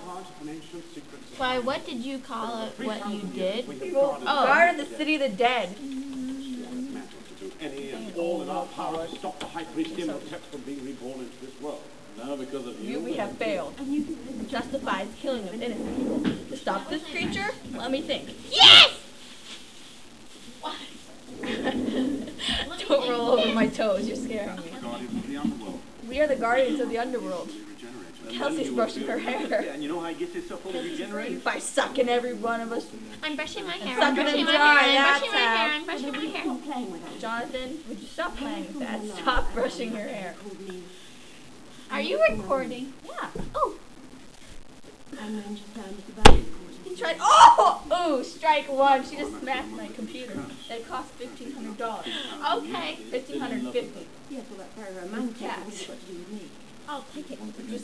Why, what did you call it, what you did? Guard of the City of the Dead. Any and all in our power to stop the High Priest Imhotep from being reborn into this world. No, because of you. We have failed. Justifies killing of innocent people. To stop this creature? Let me think. Yes! Don't roll over my toes, you're scaring me. Guardians of the underworld. We are the guardians of the underworld. Kelsey's brushing her hair. Yeah, and you know how you get yourself all regenerated? By sucking every one of us. I'm brushing my hair. Sucking I'm brushing and my dry, hair. I'm that's brushing my how. hair. I'm brushing my hair. Jonathan, would you stop playing with that? Stop brushing your hair. Are you recording? Yeah. Oh. He tried. Oh! Oh! Strike one. She just smacked my computer. That cost $1,500. Okay. $1,550. Yes, well, that's very romantic. Tax. What's got to do with me? I'll take it. Just